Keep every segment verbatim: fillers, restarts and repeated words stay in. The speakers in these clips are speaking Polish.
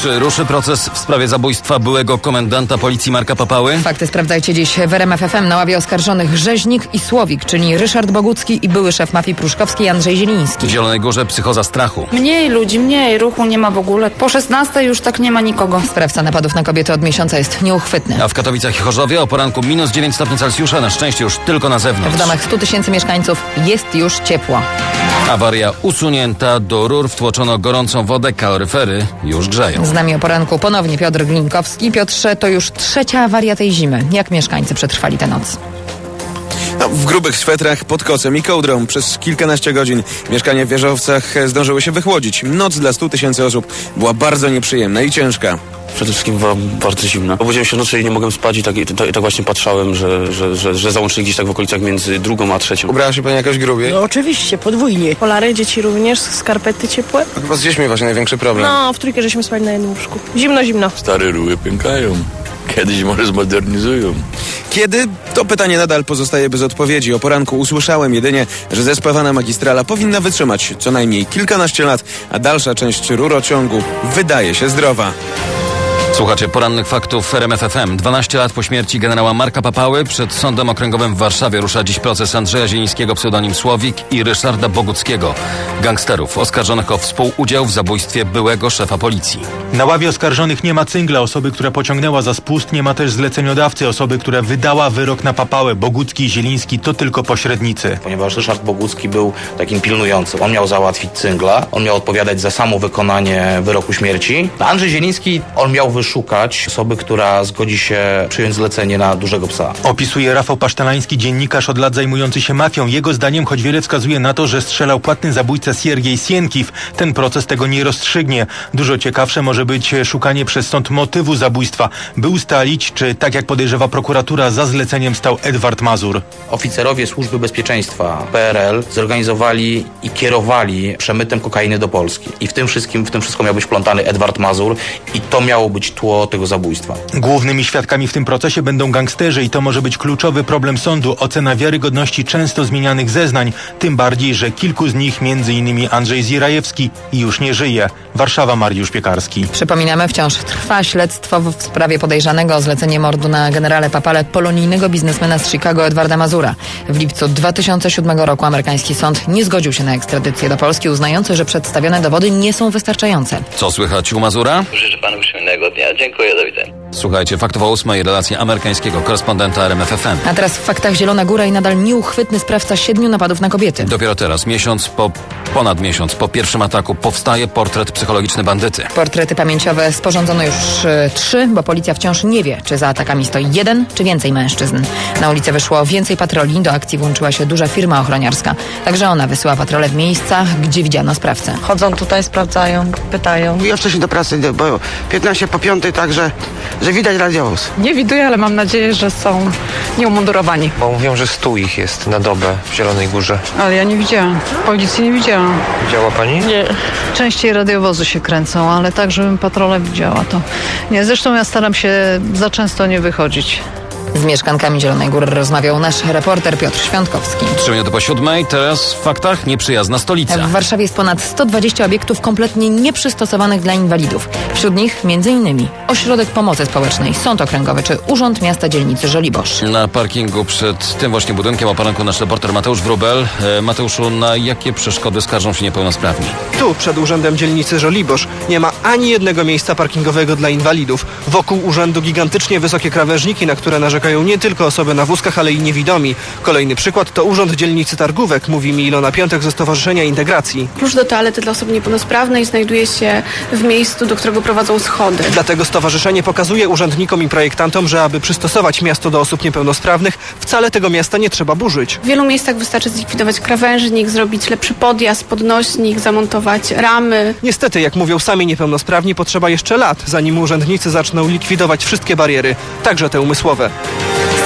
Czy ruszy proces w sprawie zabójstwa byłego komendanta policji Marka Papały? Fakty sprawdzajcie dziś w R M F F M. Na ławie oskarżonych Rzeźnik i Słowik, czyli Ryszard Bogucki i były szef mafii pruszkowskiej Andrzej Zieliński. W Zielonej Górze psychoza strachu. Mniej ludzi, mniej ruchu nie ma w ogóle. Po szesnastej już tak nie ma nikogo. Sprawca napadów na kobiety od miesiąca jest nieuchwytny. A w Katowicach i Chorzowie o poranku minus dziewięć stopni Celsjusza, na szczęście już tylko na zewnątrz. W domach stu tysięcy mieszkańców jest już ciepło. Awaria usunięta, do rur wtłoczono gorącą wodę, kaloryfery już grzeją. Z nami o poranku ponownie Piotr Glinkowski. Piotrze, to już trzecia awaria tej zimy. Jak mieszkańcy przetrwali tę noc? No, w grubych swetrach, pod kocem i kołdrą. Przez kilkanaście godzin mieszkania w wieżowcach zdążyły się wychłodzić. Noc dla stu tysięcy osób była bardzo nieprzyjemna i ciężka. Przede wszystkim była bardzo zimna. Obudziłem się w nocy i nie mogłem spać i tak, i tak, i tak właśnie patrzałem, że, że, że, że załączyli gdzieś tak w okolicach między drugą a trzecią. Ubrała się pani jakoś grubiej? No oczywiście, podwójnie. Polary, dzieci również, skarpety ciepłe. No, chyba z dziećmi właśnie największy problem. No, w trójkę żeśmy spali na jednym łóżku. Zimno, zimno. Stare rury pękają. Kiedyś może zmodernizują. Kiedy? To pytanie nadal pozostaje bez odpowiedzi. O poranku usłyszałem jedynie, że zespawana magistrala powinna wytrzymać co najmniej kilkanaście lat, a dalsza część rurociągu wydaje się zdrowa. Słuchacie porannych faktów w R M F F M. dwanaście lat po śmierci generała Marka Papały przed Sądem Okręgowym w Warszawie rusza dziś proces Andrzeja Zielińskiego, pseudonim Słowik, i Ryszarda Boguckiego, gangsterów oskarżonych o współudział w zabójstwie byłego szefa policji. Na ławie oskarżonych nie ma cyngla, osoby, która pociągnęła za spust, nie ma też zleceniodawcy, osoby, która wydała wyrok na Papałę. Bogucki i Zieliński to tylko pośrednicy. Ponieważ Ryszard Bogucki był takim pilnującym. On miał załatwić cyngla, on miał odpowiadać za samo wykonanie wyroku śmierci. A Andrzej Zieliński, on miał wyszukać osoby, która zgodzi się przyjąć zlecenie na dużego psa. Opisuje Rafał Pasztalański, dziennikarz od lat zajmujący się mafią. Jego zdaniem, choć wiele wskazuje na to, że strzelał płatny zabójca Siergiej Sienkiw, ten proces tego nie rozstrzygnie. Dużo ciekawsze może być szukanie przez sąd motywu zabójstwa, by ustalić, czy tak jak podejrzewa prokuratura, za zleceniem stał Edward Mazur. Oficerowie Służby Bezpieczeństwa P R L zorganizowali i kierowali przemytem kokainy do Polski. I w tym wszystkim, w tym wszystko miał być wplątany Edward Mazur i to miało być tło tego zabójstwa. Głównymi świadkami w tym procesie będą gangsterzy i to może być kluczowy problem sądu. Ocena wiarygodności często zmienianych zeznań, tym bardziej, że kilku z nich, między innymi Andrzej Zirajewski, już nie żyje. Warszawa, Mariusz Piekarski. Przypominamy, wciąż trwa śledztwo w sprawie podejrzanego o zlecenie mordu na generale Papale polonijnego biznesmena z Chicago Edwarda Mazura. W lipcu dwa tysiące siódmego roku amerykański sąd nie zgodził się na ekstradycję do Polski, uznający, że przedstawione dowody nie są wystarczające. Co słychać u Mazura? Życzę panu przyjemnego dnia. Dziękuję, do widzenia. Słuchajcie, faktów o ósmej, relacje amerykańskiego korespondenta R M F F M. A teraz w faktach Zielona Góra i nadal nieuchwytny sprawca siedmiu napadów na kobiety. Dopiero teraz, miesiąc po, ponad miesiąc po pierwszym ataku, powstaje portret psychologiczny bandyty. Portrety pamięciowe sporządzono już y, trzy, bo policja wciąż nie wie, czy za atakami stoi jeden, czy więcej mężczyzn. Na ulicę wyszło więcej patroli, do akcji włączyła się duża firma ochroniarska. Także ona wysyła patrole w miejsca, gdzie widziano sprawcę. Chodzą tutaj, sprawdzają, pytają. Ja wcześniej do pracy idę, bo piętnaście po piątej, także że widać radiowóz. Nie widuję, ale mam nadzieję, że są nieumundurowani. Bo mówią, że stu ich jest na dobę w Zielonej Górze. Ale ja nie widziałam. Policji nie widziałam. Widziała pani? Nie. Częściej radiowozy się kręcą, ale tak, żebym patrolę widziała, to nie. Zresztą ja staram się za często nie wychodzić. Z mieszkankami Zielonej Góry rozmawiał nasz reporter Piotr Świątkowski. Trzy minuty po siódmej, teraz w faktach nieprzyjazna stolica. W Warszawie jest ponad sto dwadzieścia obiektów kompletnie nieprzystosowanych dla inwalidów. Wśród nich między innymi Ośrodek Pomocy Społecznej, Sąd Okręgowy czy Urząd Miasta Dzielnicy Żoliborz. Na parkingu przed tym właśnie budynkiem o poranku nasz reporter Mateusz Wróbel. E, Mateuszu, na jakie przeszkody skarżą się niepełnosprawni? Tu, przed Urzędem Dzielnicy Żoliborz, nie ma ani jednego miejsca parkingowego dla inwalidów. Wokół urzędu gigantycznie wysokie krawężniki, na które narzekają nie tylko osoby na wózkach, ale i niewidomi. Kolejny przykład to Urząd Dzielnicy Targówek, mówi mi Ilona Piątek ze Stowarzyszenia Integracji. Klucz do toalety dla osób niepełnosprawnej znajduje się w miejscu, do którego prowadzą schody. Dlatego stowarzyszenie pokazuje urzędnikom i projektantom, że aby przystosować miasto do osób niepełnosprawnych, wcale tego miasta nie trzeba burzyć. W wielu miejscach wystarczy zlikwidować krawężnik, zrobić lepszy podjazd, podnośnik, zamontować ramy. Niestety, jak mówią sami niepełnosprawni, potrzeba jeszcze lat, zanim urzędnicy zaczną likwidować wszystkie bariery, także te umysłowe.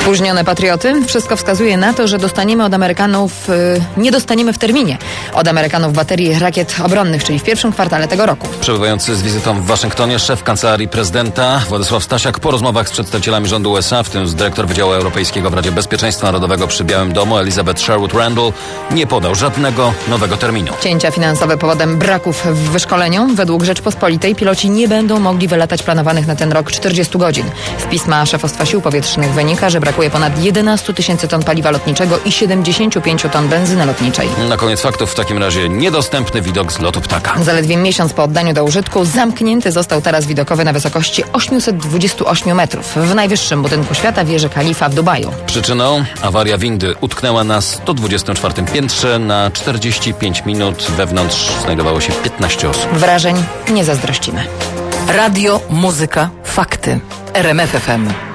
Spóźnione patrioty. Wszystko wskazuje na to, że dostaniemy od Amerykanów, yy, nie dostaniemy w terminie od Amerykanów baterii rakiet obronnych, czyli w pierwszym kwartale tego roku. Przebywający z wizytą w Waszyngtonie szef Kancelarii Prezydenta Władysław Stasiak po rozmowach z przedstawicielami rządu U S A, w tym z dyrektor Wydziału Europejskiego w Radzie Bezpieczeństwa Narodowego przy Białym Domu Elizabeth Sherwood Randall, nie podał żadnego nowego terminu. Cięcia finansowe powodem braków w wyszkoleniu. Według Rzeczpospolitej piloci nie będą mogli wylatać planowanych na ten rok czterdzieści godzin. Z pisma szefostwa sił powietrznych wynika, że brakuje ponad jedenaście tysięcy ton paliwa lotniczego i siedemdziesiąt pięć ton benzyny lotniczej. Na koniec faktów w takim razie niedostępny widok z lotu ptaka. Zaledwie miesiąc po oddaniu do użytku zamknięty został taras widokowy na wysokości osiemset dwadzieścia osiem metrów w najwyższym budynku świata, wieży Khalifa w Dubaju. Przyczyną awaria windy utknęła na sto dwudziestym czwartym piętrze. Na czterdzieści pięć minut wewnątrz znajdowało się piętnaście osób. Wrażeń nie zazdrościmy. Radio, muzyka, fakty. R M F F M.